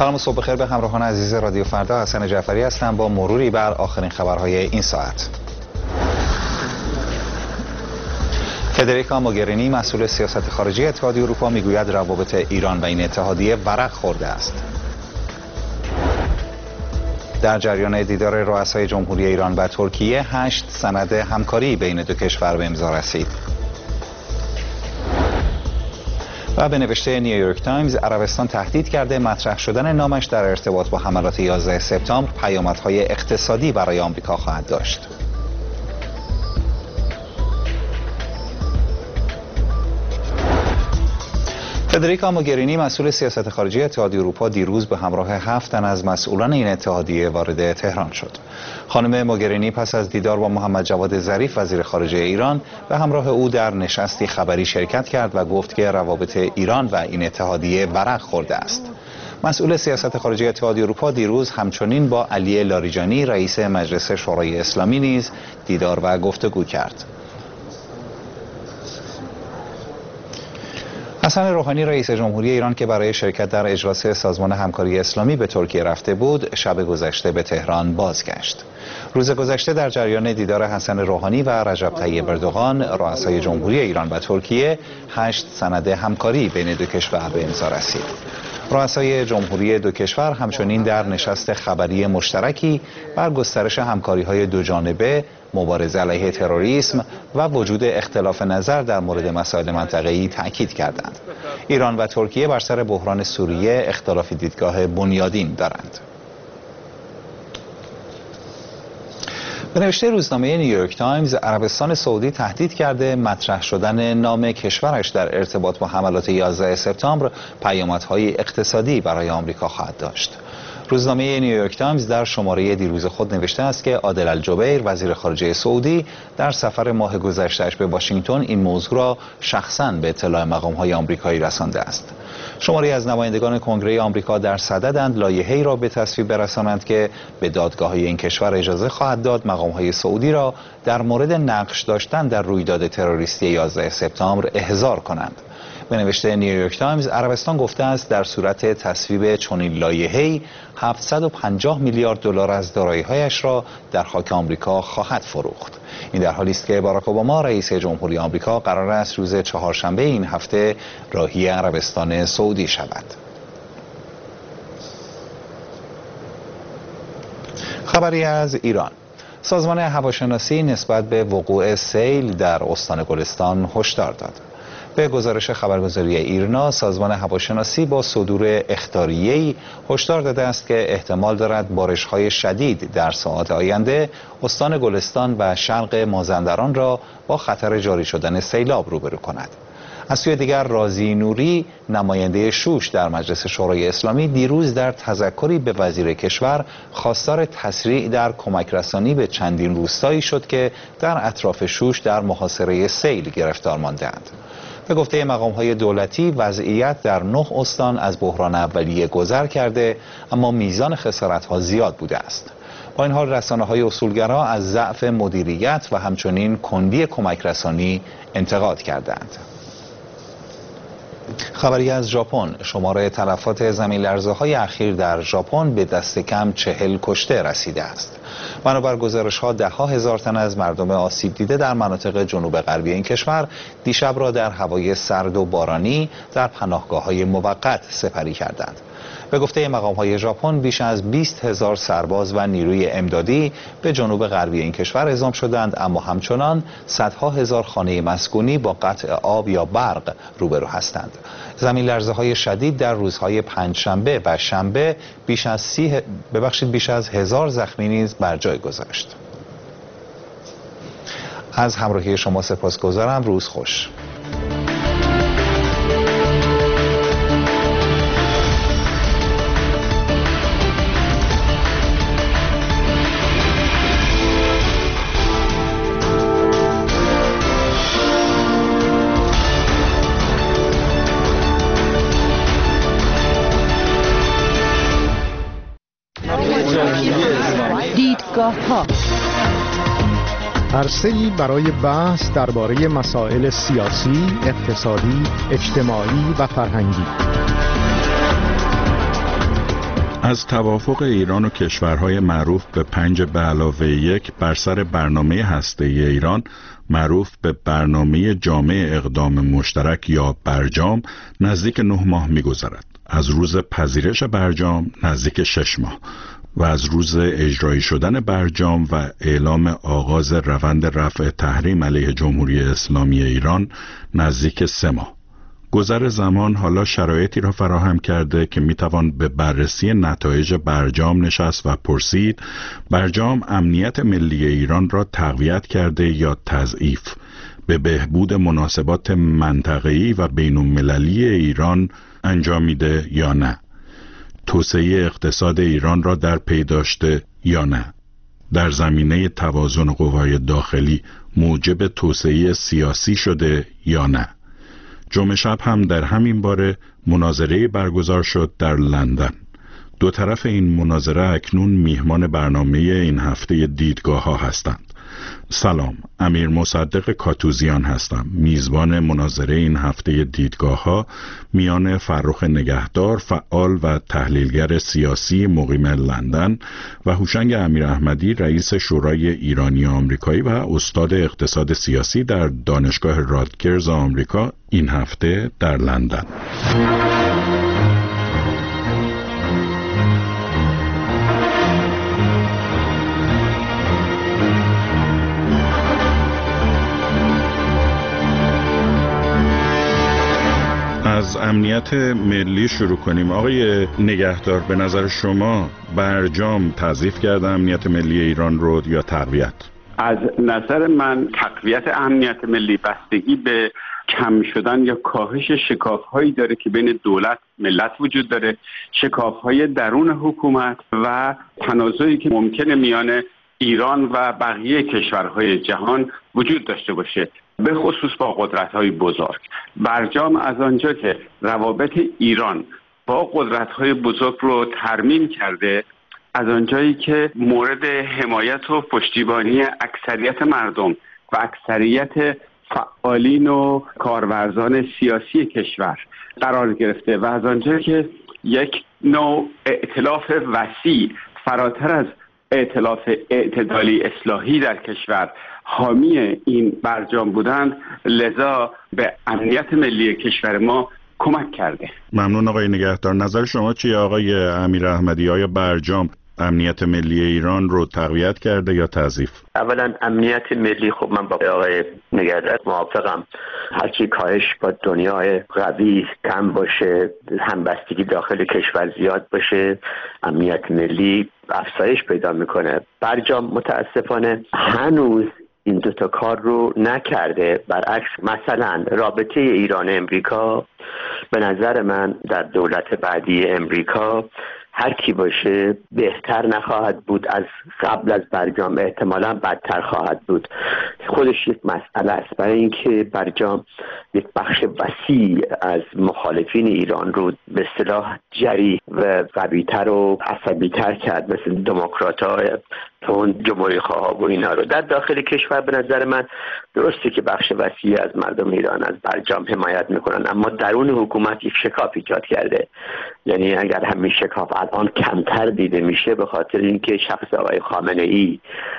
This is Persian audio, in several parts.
سلام و صبح بخیر به همراهان عزیز رادیو فردا. حسن جعفری هستم با مروری بر آخرین خبرهای این ساعت. فدریکا موگرینی مسئول سیاست خارجی اتحادیه اروپا میگوید روابط ایران و این اتحادیه ورق خورده است. در جریان دیدار رؤسای جمهوری ایران و ترکیه 8 سند همکاری بین دو کشور به امضا رسید. و به نوشته نیویورک تایمز عربستان تهدید کرده مطرح شدن نامش در ارتباط با حملات 11 سپتامبر پیامدهای اقتصادی برای آمریکا خواهد داشت. فدریکا موگرینی مسئول سیاست خارجی اتحادیه اروپا دیروز به همراه 7 تن از مسئولان این اتحادیه وارد تهران شد. خانم موگرینی پس از دیدار با محمد جواد ظریف وزیر خارجه ایران به همراه او در نشستی خبری شرکت کرد و گفت که روابط ایران و این اتحادیه ورق خورده است. مسئول سیاست خارجی اتحادیه اروپا دیروز همچنین با علی لاریجانی رئیس مجلس شورای اسلامی نیز دیدار و گفتگو کرد. حسن روحانی رئیس جمهوری ایران که برای شرکت در اجلاس سازمان همکاری اسلامی به ترکیه رفته بود، شب گذشته به تهران بازگشت. روز گذشته در جریان دیدار حسن روحانی و رجب طیب اردوغان رؤسای جمهوری ایران و ترکیه 8 سند همکاری بین دو کشور به امضا رسید. رؤسای جمهوری دو کشور همچنین در نشست خبری مشترکی بر گسترش همکاری‌های دو جانبه، مبارزه علیه تروریسم و وجود اختلاف نظر در مورد مسائل منطقه‌ای تأکید کردند. ایران و ترکیه بر سر بحران سوریه اختلاف دیدگاه بنیادین دارند. به نوشته روزنامه نیویورک تایمز عربستان سعودی تهدید کرده مطرح شدن نام کشورش در ارتباط با حملات 11 سپتامبر پیامدهای اقتصادی برای آمریکا خواهد داشت. روزنامه نیویورک تایمز در شماره دیروز خود نوشته است که عادل الجبیر وزیر خارجه سعودی در سفر ماه گذشته‌اش به واشنگتن این موضوع را شخصاً به اطلاع مقام‌های آمریکایی رسانده است. شماری از نمایندگان کنگره آمریکا در صددند لایحه‌ای را به تصویب برسانند که به دادگاه‌های این کشور اجازه خواهد داد مقام‌های سعودی را در مورد نقش داشتن در رویداد تروریستی 11 سپتامبر احضار کنند. به نوشته نیویورک تایمز عربستان گفته است در صورت تصویب چنین لایحه‌ای 750 میلیارد دلار از دارایی‌هایش را در خاک آمریکا خواهد فروخت. این در حالی است که باراک اوباما رئیس جمهوری آمریکا قرار است روز چهارشنبه این هفته راهی عربستان سعودی شود. خبری از ایران. سازمان هواشناسی نسبت به وقوع سیل در استان گلستان هشدار داد. به گزارش خبرگزاری ایرنا، سازمان هواشناسی با صدور اخطاریه‌ای هشدار داده است که احتمال دارد بارش‌های شدید در ساعات آینده استان گلستان و شرق مازندران را با خطر جاری شدن سیلاب روبرو کند. از سوی دیگر رازی نوری نماینده شوش در مجلس شورای اسلامی دیروز در تذکری به وزیر کشور خواستار تسریع در کمک رسانی به چندین روستایی شد که در اطراف شوش در محاصره سیل گرفتار مانده‌اند. به گفته مقام‌های دولتی وضعیت در 9 استان از بحران اولیه گذر کرده اما میزان خسارت‌ها زیاد بوده است. با این حال رسانه‌های اصولگرا از ضعف مدیریت و همچنین کندی کمک رسانی انتقاد کردند. خبری از ژاپن. شمار تلفات زمین‌لرزه‌های اخیر در ژاپن به دست کم 40 کشته رسیده است. بنابر گزارش‌ها ده‌ها هزار تن از مردم آسیب دیده در مناطق جنوب غربی این کشور دیشب را در هوای سرد و بارانی در پناهگاه‌های موقت سپری کردند. به گفته مقام‌های ژاپن بیش از 20,000 سرباز و نیروی امدادی به جنوب غربی این کشور اعزام شدند، اما همچنان صدها هزار خانه مسکونی با قطع آب یا برق روبرو هستند. زمین‌لرزه‌های شدید در روزهای پنجشنبه و شنبه بیش از 1000 زخمی نیز بر جای گذاشت. از همراهی شما سپاسگزارم. روز خوش. دیدگاه‌ها عرصه‌ای برای بحث درباره مسائل سیاسی، اقتصادی، اجتماعی و فرهنگی. از توافق ایران و کشورهای معروف به 5+1 بر سر برنامه هسته‌ای ایران معروف به برنامه جامع اقدام مشترک یا برجام نزدیک 9 ماه می‌گذرد. از روز پذیرش برجام نزدیک 6 ماه و از روز اجرایی شدن برجام و اعلام آغاز روند رفع تحریم علیه جمهوری اسلامی ایران نزدیک 3 ماه. گذر زمان حالا شرایطی را فراهم کرده که میتوان به بررسی نتایج برجام نشست و پرسید برجام امنیت ملی ایران را تقویت کرده یا تضعیف، به بهبود مناسبات منطقه‌ای و بین‌المللی ایران انجامیده یا نه، توسعه اقتصاد ایران را در پی داشته یا نه، در زمینه توازن قوای داخلی موجب توسعه سیاسی شده یا نه. جمعه شب هم در همین باره مناظره برگزار شد در لندن. دو طرف این مناظره اکنون میهمان برنامه این هفته دیدگاه ها هستند. سلام، امیر مصدق کاتوزیان هستم، میزبان مناظره این هفته دیدگاه ها میان فرخ نگهدار، فعال و تحلیلگر سیاسی مقیم لندن و هوشنگ امیراحمدی، رئیس شورای ایرانی آمریکایی و استاد اقتصاد سیاسی در دانشگاه رادگرز آمریکا این هفته در لندن. از امنیت ملی شروع کنیم. آقای نگهدار، به نظر شما برجام تضعیف کرده امنیت ملی ایران رو یا تقویت؟ از نظر من تقویت امنیت ملی بستگی به کم شدن یا کاهش شکاف‌هایی داره که بین دولت ملت وجود داره، شکاف‌های درون حکومت و تنازعی که ممکنه میان ایران و بقیه کشورهای جهان وجود داشته باشه، به خصوص با قدرت‌های بزرگ. برجام از آنجا که روابط ایران با قدرت‌های بزرگ رو ترمیم کرده، از آنجایی که مورد حمایت و پشتیبانی اکثریت مردم و اکثریت فعالین و کارورزان سیاسی کشور قرار گرفته و از آنجایی که یک نوع ائتلاف وسیع فراتر از ائتلاف اعتدالی اصلاحی در کشور حامی این برجام بودند، لذا به امنیت ملی کشور ما کمک کرده. ممنون آقای نگهدار. نظر شما چیه آقای امیراحمدی؟ آیا برجام امنیت ملی ایران رو تقویت کرده یا تضعیف؟ اولا امنیت ملی، خب من با آقای نگهدار موافقم. هرچی کاهش با دنیای قوی کم باشه، همبستگی داخل کشور زیاد باشه، امنیت ملی افزایش پیدا میکنه. برجام متاسفانه هنوز این دوتا کار رو نکرده. برعکس مثلا رابطه ایران امریکا به نظر من در دولت بعدی امریکا هر کی باشه بهتر نخواهد بود از قبل از برجام، احتمالاً بدتر خواهد بود. خودش یک مسئله است، برای اینکه برجام یک بخش وسیع از مخالفین ایران رو به اصطلاح جری و قوی‌تر و عصبی‌تر کرد، مثل دموکرات‌ها اون جمهوری خواه و اینا رو. در داخل کشور به نظر من درسته که بخش وسیع از مردم ایران از برجام حمایت میکنن، اما درون حکومت یک شکاف ایجاد کرده. یعنی اگر همین شکاف الان کمتر دیده میشه به خاطر اینکه شخص آقای خامنه‌ای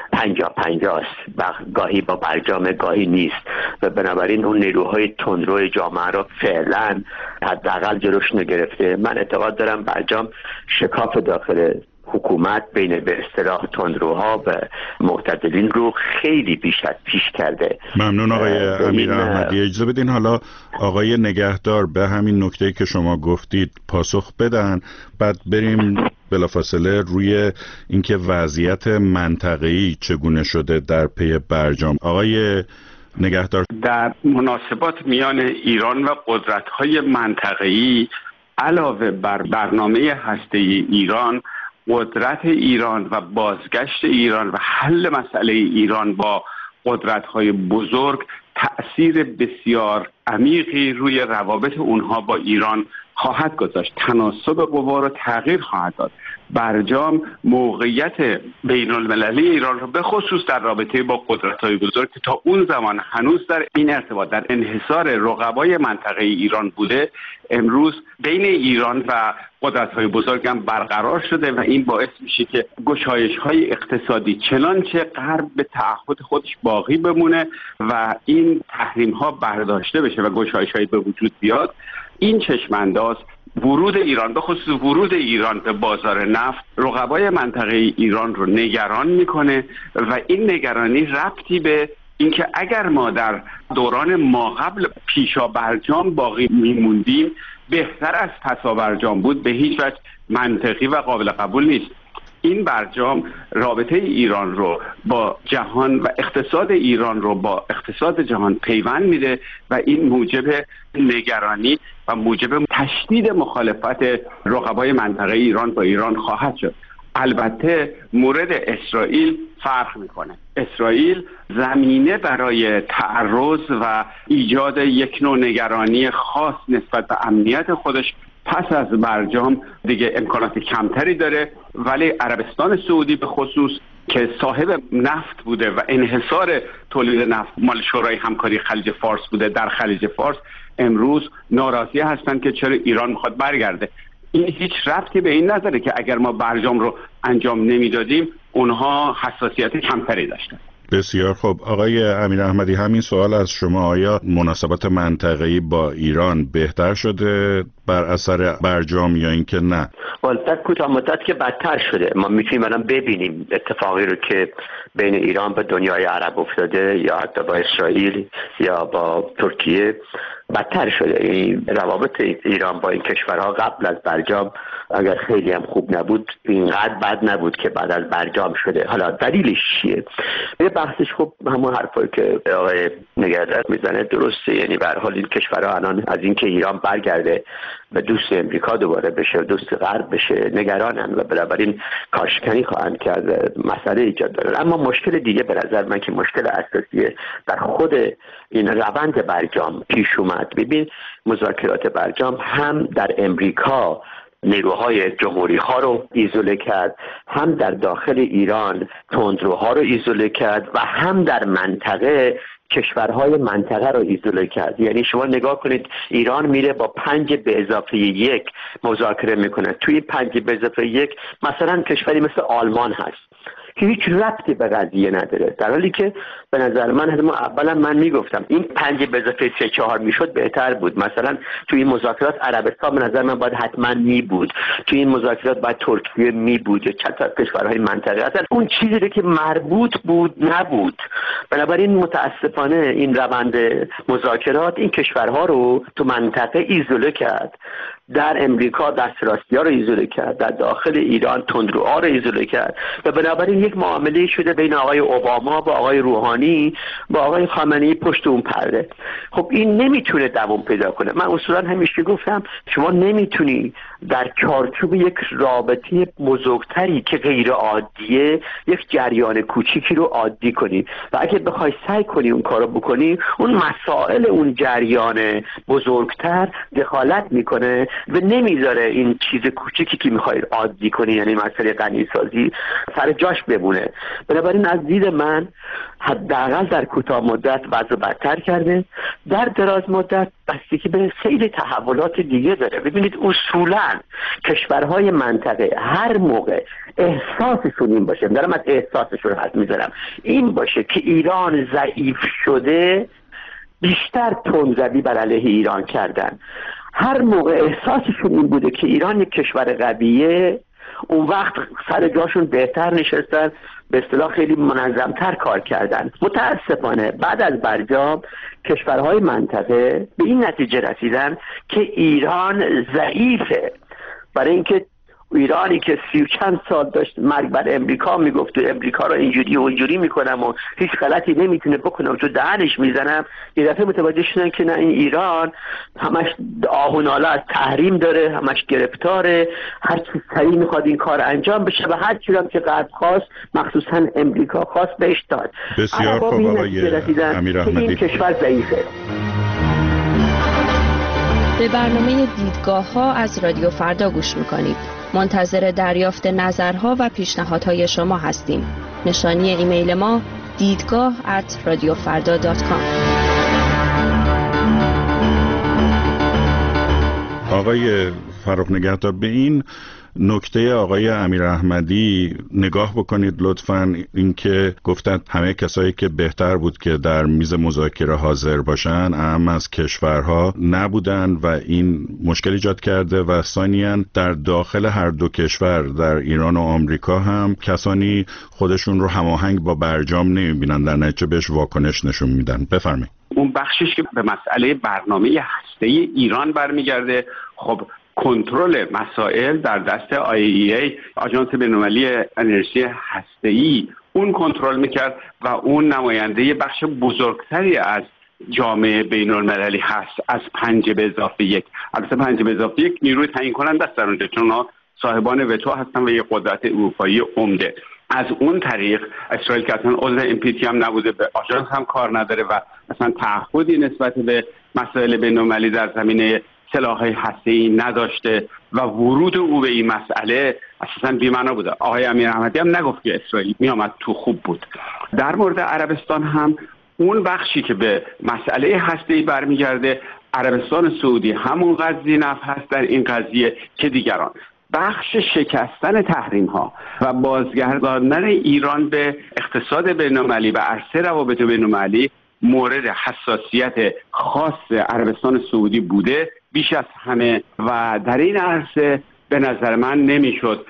50-50 است، گاهی با برجام گاهی نیست و بنابراین اون نیروهای تندرو جامعه را فعلا حداقل جلوش نگرفته. من اعتقاد دارم برجام شکاف داخل حکومت بین به اصطلاح تندروها و معتدلین رو خیلی پیش کرده. ممنون آقای امیراحمدی. اجازه بدین حالا آقای نگهدار به همین نکته‌ای که شما گفتید پاسخ بدن، بعد بریم بلافاصله روی اینکه وضعیت منطقه‌ای چگونه شده در پی برجام. آقای نگهدار، در مناسبات میان ایران و قدرت‌های منطقه‌ای علاوه بر برنامه هسته‌ای ایران، قدرت ایران و بازگشت ایران و حل مسئله ایران با قدرت‌های بزرگ تأثیر بسیار عمیقی روی روابط اونها با ایران خواهد گذاشت. تناسب قوا رو تغییر خواهد داد. برجام موقعیت بین المللی ایران رو به خصوص در رابطه با قدرت‌های بزرگ که تا اون زمان هنوز در این ارتباط در انحصار رقبای منطقه ایران بوده، امروز بین ایران و قدرت‌های بزرگ هم برقرار شده و این باعث میشه که گشایش‌های اقتصادی چنانچه غرب به تعهد خودش باقی بمونه و این تحریم‌ها برداشته بشه و گشایش‌هایی به وجود بیاد. این چشم‌انداز ورود ایران، به خصوص ورود ایران به بازار نفت، رقبای منطقه ایران رو نگران میکنه و این نگرانی ربطی به اینکه اگر ما در دوران ماقبل پیشا برجام باقی میموندیم بهتر از پسا برجام بود به هیچ وجه منطقی و قابل قبول نیست. این برجام رابطه ایران رو با جهان و اقتصاد ایران رو با اقتصاد جهان پیوند میده و این موجب نگرانی و موجب تشدید مخالفت رقبای منطقه ایران با ایران خواهد شد. البته مورد اسرائیل فرق میکنه. اسرائیل زمینه برای تعرض و ایجاد یک نوع نگرانی خاص نسبت به امنیت خودش پس از برجام دیگه امکانات کمتری داره، ولی عربستان سعودی به خصوص که صاحب نفت بوده و انحصار تولید نفت مال شورای همکاری خلیج فارس بوده در خلیج فارس، امروز ناراضی هستند که چرا ایران میخواد برگرده. این هیچ ربطی به این نداره که اگر ما برجام رو انجام نمیدادیم اونها حساسیت کمتری داشتن. بسیار خوب. آقای امیر احمدی، همین سوال از شما، آیا مناسبات منطقه‌ای با ایران بهتر شده بر اثر برجام یا اینکه نه؟ در کوتاه مدت که بدتر شده. ما میتونیم الان ببینیم اتفاقی رو که بین ایران و دنیای عرب افتاده یا حتی با اسرائیل یا با ترکیه بدتر شده. این روابط ایران با این کشورها قبل از برجام اگر خیلی هم خوب نبود اینقدر بد نبود که بعد از برجام شده. حالا دلیلش چیه؟ یه بحثش خب همون حرفایی که آقای نگهدار میزنه درسته. یعنی به هر حال این کشورها الان از اینکه ایران برگرده و دوست امریکا دوباره بشه و دوست غرب بشه نگرانن و بنابراین کاشکنی خواهند کرد، مسئله ایجاد داره. اما مشکل دیگه به نظر من که مشکل اساسی در خود این روند برجام پیش اومد. ببین مذاکرات برجام هم در امریکا نیروهای جمهوری ها رو ایزوله کرد، هم در داخل ایران تندروها رو ایزوله کرد و هم در منطقه کشورهای منطقه رو ایزوله کرد. یعنی شما نگاه کنید ایران میره با 5+1 مذاکره میکنه. توی 5+1 مثلا کشوری مثل آلمان هست که هیچ ربطی به قضیه نداره، در حالی که به نظر من اولا من میگفتم این 5+3-4 میشد بهتر بود. مثلا توی این مذاکرات عربستان به نظر من باید حتما می بود، توی این مذاکرات باید ترکیه می بود یا چند تا کشورهای منطقه. اصلا اون چیزی که مربوط بود نبود. بنابراین متاسفانه این روند مذاکرات این کشورها رو تو منطقه ایزوله کرد. در امریکا دست راستی‌ها رو ایزوله کرد، در داخل ایران تندروها رو ایزوله کرد و بنابراین یک معامله شده بین آقای اوباما با آقای روحانی با آقای خامنه‌ای پشت اون پرده. خب این نمیتونه دوام پیدا کنه. من اصولا همیشه گفتم شما نمیتونی در چارچوب یک رابطه بزرگتری که غیر عادیه یک جریان کوچیکی رو عادی کنی و اگه بخوای سعی کنی اون کارو بکنی اون مسائل اون جریان بزرگتر دخالت میکنه و نمیذاره این چیز کوچیکی که میخوای عادی کنی، یعنی مسئله غنیسازی، سر جاش بمونه. بنابراین از دید من حداقل در کوتاه مدت وضع بدتر کرده، در دراز مدت بستگی به خیلی تحولات دیگه داره. ببینید اصولا کشورهای منطقه هر موقع احساسشون این باشه، دارم از احساسشون حد میذارم، این باشه که ایران ضعیف شده بیشتر تندروی بر علیه ایران کردن. هر موقع احساسشون این بوده که ایران یک کشور قویه اون وقت سر جاشون بهتر نشستن، به اصطلاح خیلی منظمتر کار کردن. متاسفانه بعد از برجام کشورهای منطقه به این نتیجه رسیدن که ایران ضعیفه، برای اینکه ایرانی که 30 چند سال داشت مرگ بر امریکا میگفت و امریکا رو اینجوری و اینجوری میکنم و هیچ غلطی نمیتونه بکنم تو دهنش میزنم، یه دفعه متوجه شدن که نه، این ایران همش آه و ناله از تحریم داره، همش گرفتاره، هر چیز سریع میخواد این کار انجام بشه و هر چیزی هم که غرب خواست مخصوصا امریکا خواست بهش داد. بسیار خوب آقای امیر احمدی. این کشور ضعیفه. به برنامه دیدگاه‌ها از رادیو فردا گوش می‌کنید. منتظر دریافت نظرها و پیشنهادهای شما هستیم. نشانی ایمیل ما دیدگاه@radiofarda.com. آقای فرخ نگهدار، به این نکته آقای امیر احمدی نگاه بکنید لطفاً. اینکه گفتند همه کسایی که بهتر بود که در میز مذاکره حاضر باشن اهم از کشورها نبودن و این مشکل ایجاد کرده و ثانیاً در داخل هر دو کشور در ایران و آمریکا هم کسانی خودشون رو هماهنگ با برجام نمیبینن، در نتیجه بهش واکنش نشون میدن. بفرمایید. اون بخشش که به مسئله برنامه هسته‌ای ایران برمیگرده، خب کنترل مسائل در دست IAEA، آژانس بین‌المللی انرژی هسته‌ای، اون کنترل میکرد و اون نماینده بخش بزرگتری از جامعه بین‌المللی هست از 5+1. البته 5+1 نیروی تعیین کننده است در اونجا، چون صاحبان وتو هستن و یه قدرت اروپایی عمده. از اون طریق اسرائیل که اصلا عضو NPT هم نبوده، به آژانس هم کار نداره و اصلا تعهدی نسبت به مسائل بین‌المللی در زمینه سلاح‌های هسته‌ای نداشته و ورود او به این مسئله اساساً بی‌معنا بوده. آقای امیر احمدی هم نگفت که اسرائیل میامد تو خوب بود. در مورد عربستان هم اون بخشی که به مسئله هسته‌ای برمیگرده، عربستان سعودی همون قضیه نفت هست در این قضیه که دیگران. بخش شکستن تحریم‌ها و بازگرداندن ایران به اقتصاد بین‌المللی و عرصه روابط بین‌المللی مورد حساسیت خاص عربستان سعودی بوده بیش از همه و در این عرصه به نظر من نمیشد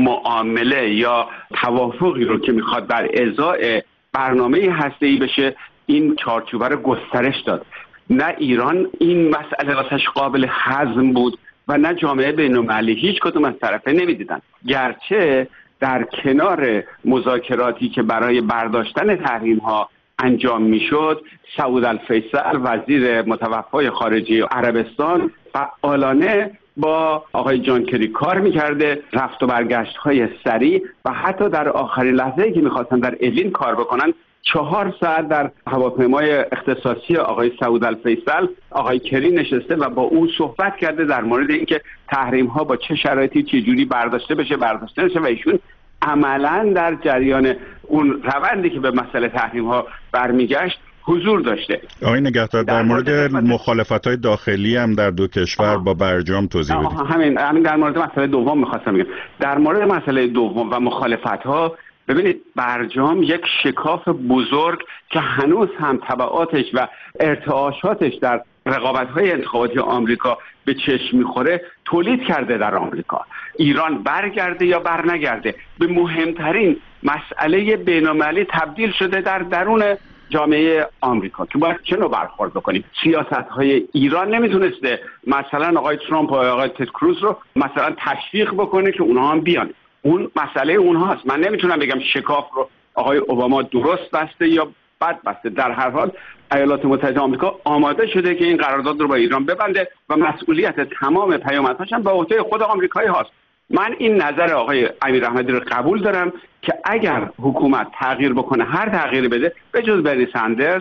معامله یا توافقی رو که میخواد بر ازای برنامه هسته‌ای بشه این چارچوبه رو گسترش داد. نه ایران این مسئله واسش قابل هضم بود و نه جامعه بین‌المللی، هیچ کدوم از طرفین نمیدیدن. گرچه در کنار مذاکراتی که برای برداشتن تحریم‌ها انجام میشد، سعود الفیصل وزیر متوفای خارجه عربستان فعالانه با آقای جان کری کار میکرده، رفت و برگشت های سریع و حتی در آخرین لحظه‌ای که میخواستن در اوین کار بکنن 4 ساعت در هواپیمای اختصاصی آقای سعود الفیصل آقای کری نشسته و با او صحبت کرده در مورد اینکه تحریم ها با چه شرایطی چه جوری برداشته بشه و ایشون عملاً در جریان اون روندی که به مسئله تحریم ها برمیگشت حضور داشته. آقای نگهدار، در مورد مخالفت‌های داخلی هم در دو کشور با برجام توضیح بدید. همین در مورد مسئله دوم می‌خواستم بگم. در مورد مسئله دوم و مخالفت‌ها، ببینید برجام یک شکاف بزرگ که هنوز هم تبعاتش و ارتعاشاتش در رقابت‌های انتخاباتی آمریکا به چشم می‌خوره تولید کرده در آمریکا. ایران برگرده یا برنگرده به مهمترین مسئله بین‌المللی تبدیل شده در درون جامعه آمریکا که باید چه نوع برخورد بکنیم. سیاست‌های ایران نمیتونسته مثلا آقای ترامپ و آقای تد کروز رو مثلا تشویق بکنه که اونها هم بیان. اون مسئله اونهاست. من نمیتونم بگم شکاف رو آقای اوباما درست بسته یا بد بسته. در هر حال ایالات متحده آمریکا آماده شده که این قرارداد رو با ایران ببنده و مسئولیت تمام پیامدهاش هم به عهده خود آمریکایی هاست. من این نظر آقای امیر احمدی رو قبول دارم که اگر حکومت تغییر بکنه، هر تغییری بده به جز بری سندرز،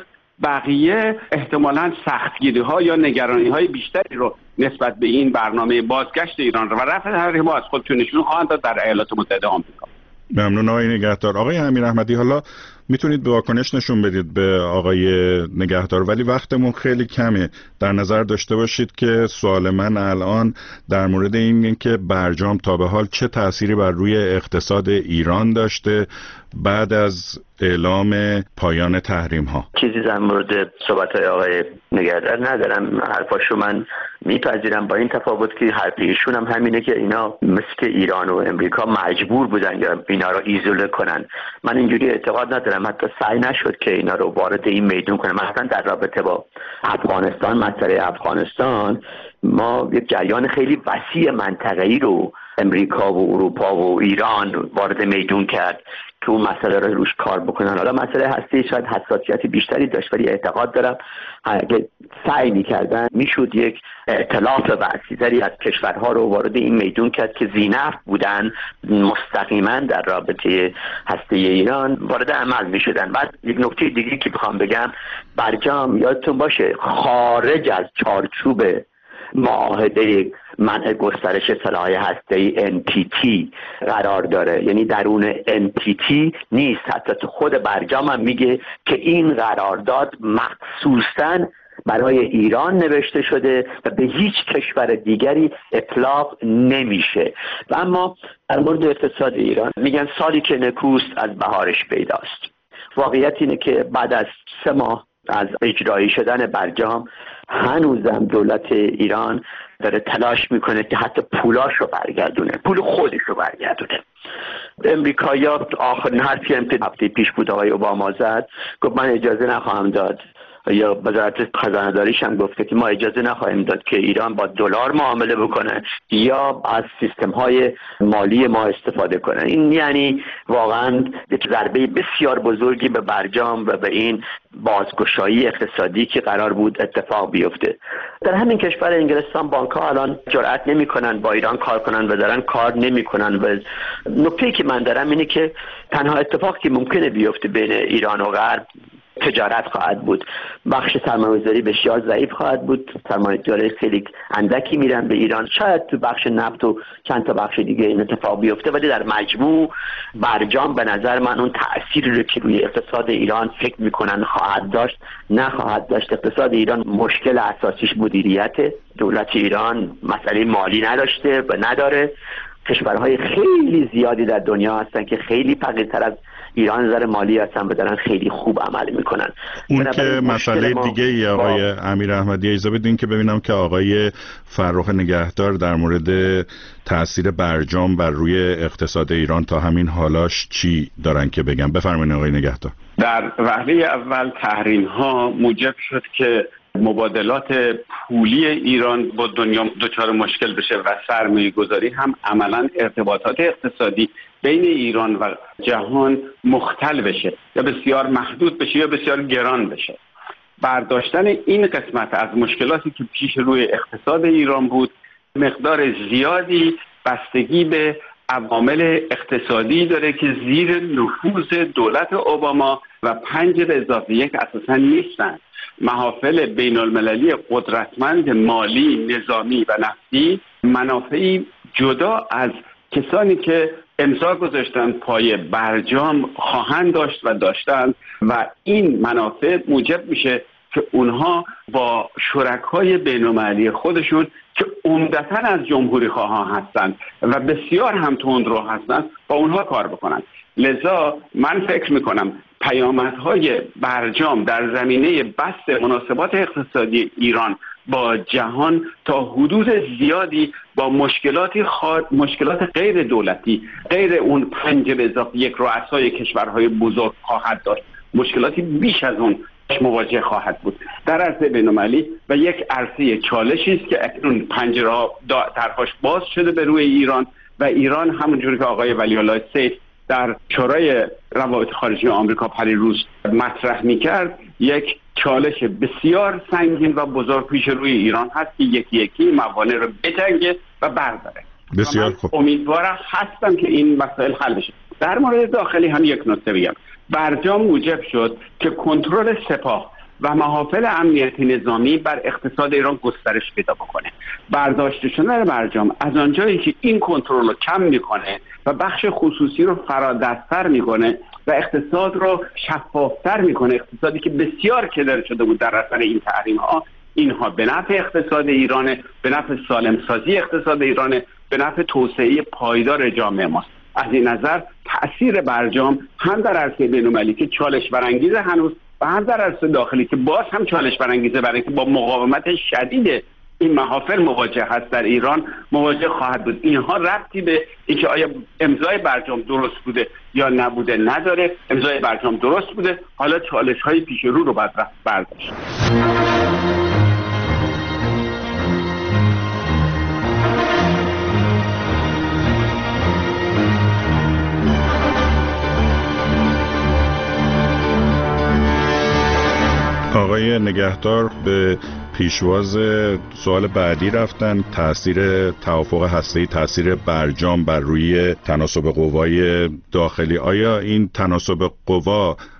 بقیه احتمالاً سختگیری‌ها یا نگرانی‌های بیشتری رو نسبت به این برنامه بازگشت ایران و رفع تحریم‌ها از خودشون نشون خواهند داد در ایالات متحده آمریکا. ممنون آقای نگهدار. آقای امیر احمدی، حالا میتونید به واکنش نشون بدید به آقای نگهدار، ولی وقتمون خیلی کمه. در نظر داشته باشید که سوال من الان در مورد این که برجام تا به حال چه تأثیری بر روی اقتصاد ایران داشته بعد از اعلام پایان تحریم ها. چیزی در مورد صحبت‌های آقای نگهدار ندارم. حرفاشو من میپذیرم، با این تفاوت که حرف ایشون هم همینه که اینا مثل که ایران و امریکا مجبور بودن یا اینا رو ایزوله کنن. من اینجوری اعتقاد ندارم، حتی سعی نشد که اینا رو وارد این میدون کنن. مثلا در رابطه با افغانستان، مسئله افغانستان، ما یک جریان خیلی وسیع منطقه‌ای رو امریکا و اروپا و ایران وارد میدون کرد که اون مسئله رو روش کار بکنن. حالا مسئله هستی شاید حساسیت بیشتری داشت، ولی اعتقاد دارم اگه سعی می‌کردن میشد یک ائتلاف وسیع‌تری از کشورها رو وارد این میدون کرد که ذی‌نفع بودن، مستقیما در رابطه هسته ایران وارد عمل می‌شدن. بعد یک نکته دیگه که بخوام بگم، برجام یادتون باشه خارج از چارچوب معاهده منع گسترش سلاح هسته‌ای NPT قرار داره، یعنی درون NPT نیست. حتی تو خود برجام هم میگه که این قرارداد مخصوصاً برای ایران نوشته شده و به هیچ کشور دیگری اطلاق نمیشه. و اما در مورد اقتصاد ایران میگن سالی که نکوست از بهارش پیداست. واقعیت اینه که بعد از 3 ماه از اجرایی شدن برجام هنوزم دولت ایران داره تلاش میکنه که حتی پولاشو برگردونه، پول خودشو برگردونه. امریکایی‌ها آخرین حرفی هم که هفته پیش بود آقای اوباما زد، گفت من اجازه نخواهم داد، یا وزارت خزانه داریش هم گفته که ما اجازه نخواهیم داد که ایران با دلار معامله بکنه یا از سیستم های مالی ما استفاده کنه. این یعنی واقعا ضربه بسیار بزرگی به برجام و به این بازگشایی اقتصادی که قرار بود اتفاق بیفته. در همین کشور انگلستان بانک‌ها الان جرئت نمی‌کنن با ایران کار کنن و دارن کار نمی‌کنن. و نکته‌ای که من دارم اینه که تنها اتفاقی که ممکنه بیفته بین ایران و غرب تجارت خواهد بود. بخش سرمایه‌گذاری بسیار ضعیف خواهد بود، سرمایه‌گذاری خیلی اندکی میرن به ایران، شاید تو بخش نفت و چند تا بخش دیگه این اتفاق بیفته، ولی در مجموع برجام به نظر من اون تأثیری رو که روی اقتصاد ایران فکر میکنن خواهد داشت نخواهد داشت. اقتصاد ایران مشکل اساسیش مدیریت. دولت ایران مسئله مالی نداشته و نداره. کشورهای خیلی زیادی در دنیا هستن که خیلی فقیرتر از ایران نظر مالی هستن و دارن خیلی خوب عمل میکنن. اون که مسئله دیگه ای آقای امیر احمدی، اجازه بدین که ببینم که آقای فرخ نگهدار در مورد تأثیر برجام بر روی اقتصاد ایران تا همین حالاش چی دارن که بگن. بفرمایید آقای نگهدار. در وهله اول تحریم ها موجب شد که مبادلات پولی ایران با دنیا دچار مشکل بشه و سرمایه گذاری هم عملا ارتباطات اقتصادی بین ایران و جهان مختل بشه، یا بسیار محدود بشه یا بسیار گران بشه. برداشتن این قسمت از مشکلاتی که پیش روی اقتصاد ایران بود مقدار زیادی بستگی به عوامل اقتصادی داره که زیر نفوذ دولت اوباما و 5+1 اساسا نیستن. محافل بین المللی قدرتمند مالی، نظامی و نفتی منافعی جدا از کسانی که امضا گذاشتن پای برجام خواهند داشت و داشتن، و این منافع موجب میشه که اونها با شرکای بین المللی خودشون که عمدتاً از جمهوری خواهان هستند و بسیار هم تندرو هستند با اونها کار بکنن. لذا من فکر میکنم پیامدهای برجام در زمینه بست مناسبات اقتصادی ایران با جهان تا حدود زیادی با مشکلات غیر دولتی، غیر اون 5+1 رؤسای کشورهای بزرگ خواهد داشت. مشکلاتی بیش از اون مواجه خواهد بود در عرصه بین‌المللی و یک عرصه چالشی است که اکنون پنجره‌ها طرفش باز شده به روی ایران و ایران همونجوری که آقای ولی‌الله سیف در شورای روابط خارجی آمریکا پریروز مطرح می‌کرد، یک چالش بسیار سنگین و بزرگ پیش روی ایران هست که یکی یکی موانع رو بجنگه و برداره. بسیار خوب. امیدوارم هستم که این مسائل حل بشه. در مورد داخلی هم یک نکته بگم. برجام موجب شد که کنترل سپاه و محافل امنیتی نظامی بر اقتصاد ایران گسترش پیدا بکنه. برداشته شدن برجام از آنجایی که این کنترل رو کم میکنه و بخش خصوصی رو فرادست‌تر میکنه و اقتصاد رو شفافتر میکنه، اقتصادی که بسیار کدر شده بود در اثر این تحریم ها، اینها به نفع اقتصاد ایرانه، به نفع سالمسازی اقتصاد ایرانه، به نفع توسعه پایدار جامعه ماست. از این نظر تأثیر برجام هم در عرصه بین‌المللی که چالش برانگیزه هنوز و هم در عرصه داخلی که باز هم چالش برانگیزه، برای اینکه با مقاومت شدید این محافل مواجه هست در ایران مواجه خواهد بود. اینها ربطی به اینکه آیا امضای برجام درست بوده یا نبوده نداره. امضای برجام درست بوده، حالا چالش‌های پیش رو باید برداشت. آقای نگهدار به پیشواز سوال بعدی رفتن. تأثیر توافق هسته‌ای، تأثیر برجام بر روی تناسب قوای داخلی. آیا این تناسب قوا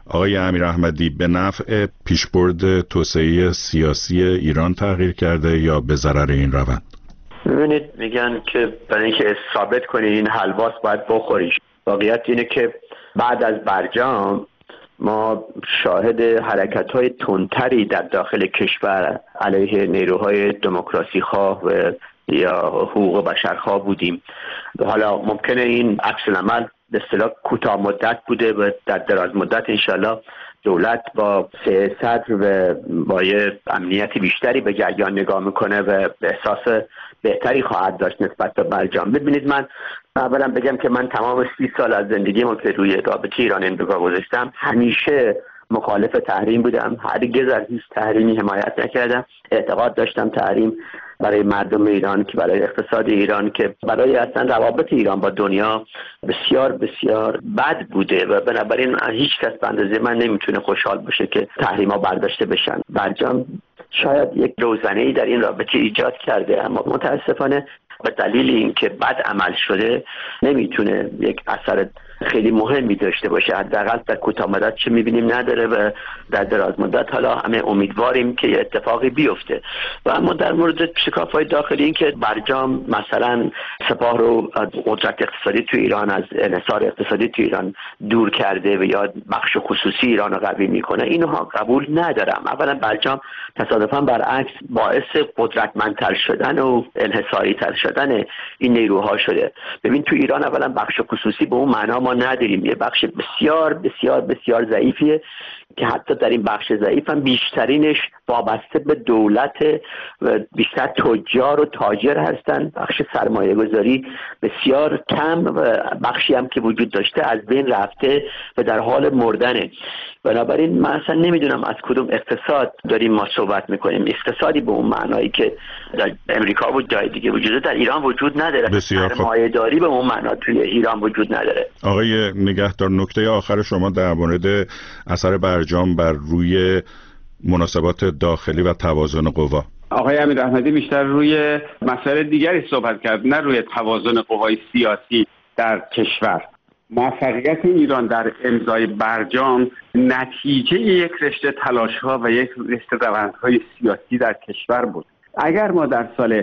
آقای امیراحمدی، به نفع پیشبرد توسعه سیاسی ایران تغییر کرده یا به ضرر این روند؟ ببینید، میگن که برای اینکه ثابت کنی این حلواس باید بخوریش. واقعیت اینه که بعد از برجام ما شاهد حرکت‌های تندتری در داخل کشور علیه نیروهای دموکراسی خواه و یا حقوق بشرخواه بودیم. حالا ممکنه این عکس العمل به اصطلاح کوتاه مدت بوده و در دراز مدت انشالله دولت با سیاست و با یه امنیت بیشتری به جریان نگاه میکنه و احساس بهتری خواهد داشت نسبت به برجام. ببینید، من اولا بگم که من تمام 30 سال از زندگیمو که روی رابطه ایران امریکا گذاشتم همیشه مخالف تحریم بودم. هرگز از هیچ تحریمی حمایت نکردم. اعتقاد داشتم تحریم برای مردم ایران، که برای اقتصاد ایران، که برای اصلا روابط ایران با دنیا بسیار بسیار بد بوده و بنابراین هیچ کس به اندازه من نمیتونه خوشحال باشه که تحریم‌ها برداشته بشن. برجام شاید یک روزنه‌ای در این رابطه ایجاد کرده، اما متاسفانه به دلیل اینکه بد عمل شده نمیتونه یک اثر خیلی مهمی داشته باشه. حداقل در کوتاه مدت چه میبینیم نداره و در دراز مدت حالا همه امیدواریم که اتفاقی بیفته. و اما در مورد شکاف‌های داخلی، این که برجام مثلا سپاه رو از قدرت اقتصادی تو ایران، از انحصار اقتصادی تو ایران دور کرده و یا بخش خصوصی ایران رو قوی میکنه، اینها قبول ندارم. اولا برجام تصادفاً برعکس باعث قدرتمندتر شدن و انحصاری تر شدن این نیروها شده. ببین، تو ایران اولا بخش خصوصی به اون معنا ما نداریم. یه بخش بسیار بسیار بسیار ضعیفیه که حتی در این بخش ضعیف هم بیشترینش وابسته به دولت و بیشتر تجار و تاجر هستن. بخش سرمایه گذاری بسیار کم و بخشی هم که وجود داشته از بین رفته و در حال مردنه. بنابراین من اصلا نمیدونم از کدوم اقتصاد داریم ما صحبت میکنیم. اقتصادی به اون معنایی که در امریکا و جای دیگه وجوده در ایران وجود نداره. سرمایه داری به اون معنا توی ایران وجود نداره. آقای نگهدار، نکته آخر شما در مورد اثر برجام بر روی مناسبات داخلی و توازن قوا. آقای امیراحمدی بیشتر روی مسائل دیگری صحبت کرد، نه روی توازن قوای سیاسی در کشور. موفقیت ایران در امضای برجام نتیجه یک رشته تلاش‌ها و یک رشته روندهای سیاسی در کشور بود. اگر ما در سال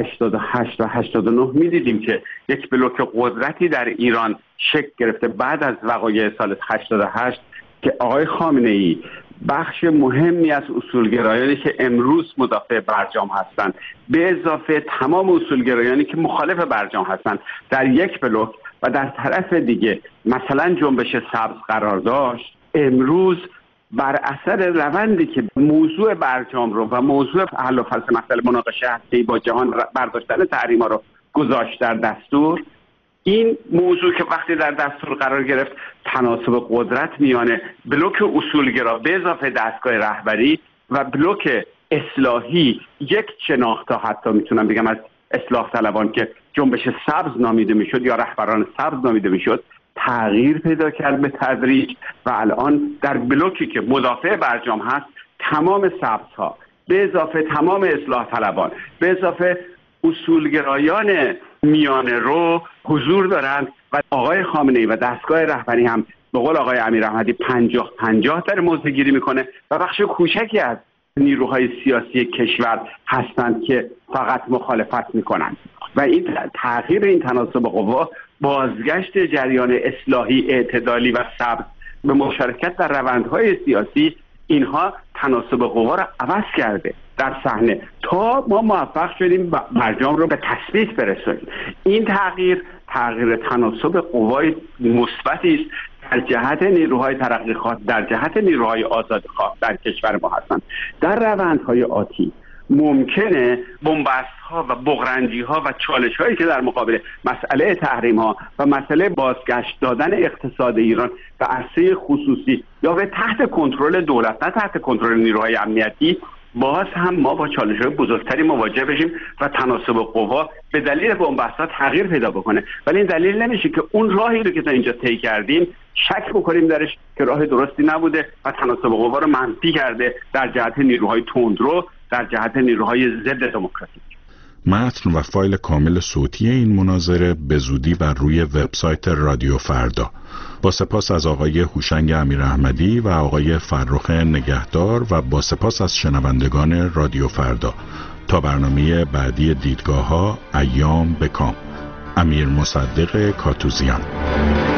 88 و 89 می‌دیدیم که یک بلوک قدرتی در ایران شکل گرفته بعد از وقایع سال 88 که آقای خامنه‌ای بخش مهمی از اصولگرایانی که امروز مدافع برجام هستند به اضافه تمام اصولگرایانی که مخالف برجام هستند در یک بلوک و در طرف دیگه مثلا جنبش سبز قرار داشت، امروز بر اثر روندی که موضوع برجام رو و موضوع حل و فصل مسئله مناقشه هسته‌ای با جهان برداشتن تحریم‌ها رو گذاشت در دستور، این موضوع که وقتی در دستور قرار گرفت تناسب قدرت میانه بلوک اصولگرا به اضافه دستگاه رهبری و بلوک اصلاحی، یک شناخت حتی میتونم بگم از اصلاح طلبان که جنبش سبز نامیده میشد یا رهبران سبز نامیده میشد، تغییر پیدا کرد به تدریج و الان در بلوکی که مدافع برجام هست تمام سبزها به اضافه تمام اصلاح طلبان به اضافه اصولگرایان میانه رو حضور دارند و آقای خامنه‌ای و دستگاه رهبری هم به قول آقای امیراحمدی 50-50 در موضع گیری میکنه و بخش کوچکی از نیروهای سیاسی کشور هستند که فقط مخالفت میکنند و این تغییر این تناسب قوا، بازگشت جریان اصلاحی اعتدالی و سبز به مشارکت در روندهای سیاسی، اینها تناسب قوا را عوض کرده در صحنه تا ما موفق شدیم برجام رو به تثبیت برسونیم. این تغییر تناسب قوای مثبتی است در جهت نیروهای ترقیخواه، در جهت نیروهای آزادیخواه در کشور ما هستند. در روندهای آتی ممکنه بن‌بست‌ها و بغرنجی‌ها و چالش‌هایی که در مقابل مسئله تحریم‌ها و مسئله بازگشت دادن اقتصاد ایران به عرصه خصوصی یا به تحت کنترل دولت، نه تحت کنترل نیروهای امنیتی، باز هم ما با چالش‌های بزرگتری مواجه بشیم و تناسب قوا به دلیل بن‌بست‌ها تغییر پیدا بکنه. ولی این دلیل نمیشه که اون راهی رو که تا اینجا طی کردیم شک بکنیم درش که راه درستی نبوده و تناسب قوا رو منفی کرده در جهت نیروهای تندرو، در جهت نیروهای ضد دموکراسی. متن و فایل کامل صوتی این مناظره به زودی بر روی وبسایت رادیو فردا. با سپاس از آقای هوشنگ امیراحمدی و آقای فرخ نگهدار و با سپاس از شنوندگان رادیو فردا. تا برنامه بعدی دیدگاه‌ها، ایام بکام. امیر مصدق کاتوزیان.